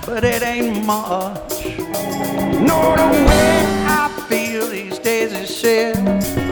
but it ain't much. No, the way I feel these days is shit.